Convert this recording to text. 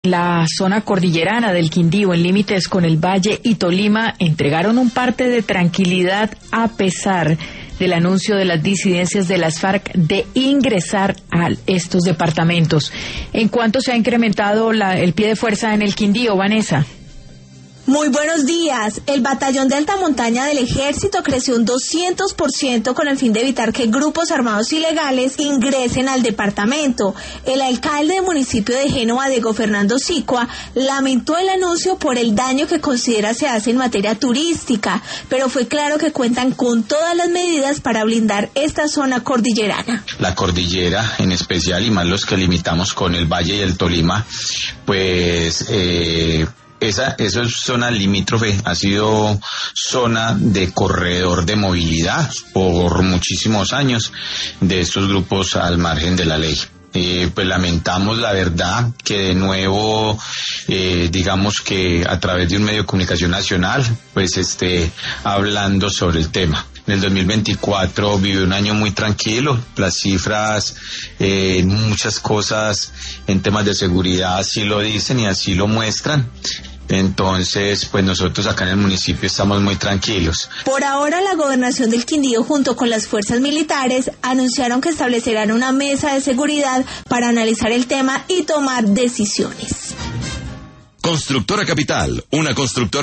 La zona cordillerana del Quindío, en límites con el Valle y Tolima, entregaron un parte de tranquilidad a pesar del anuncio de las disidencias de las FARC de ingresar a estos departamentos. ¿En cuánto se ha incrementado el pie de fuerza en el Quindío, Vanessa? Muy buenos días. El batallón de alta montaña del Ejército creció un 200% con el fin de evitar que grupos armados ilegales ingresen al departamento. El alcalde del municipio de Génova, Diego Fernando Sicua, lamentó el anuncio por el daño que considera se hace en materia turística, pero fue claro que cuentan con todas las medidas para blindar esta zona cordillerana. La cordillera en especial, y más los que limitamos con el Valle y el Tolima, pues esa es zona limítrofe, ha sido zona de corredor de movilidad por muchísimos años de estos grupos al margen de la ley. Pues lamentamos la verdad que de nuevo, digamos que a través de un medio de comunicación nacional, pues esté hablando sobre el tema. En el 2024 vive un año muy tranquilo, las cifras, muchas cosas en temas de seguridad así lo dicen y así lo muestran. Entonces, pues nosotros acá en el municipio estamos muy tranquilos. Por ahora, la Gobernación del Quindío, junto con las fuerzas militares, anunciaron que establecerán una mesa de seguridad para analizar el tema y tomar decisiones. Constructora Capital, una constructora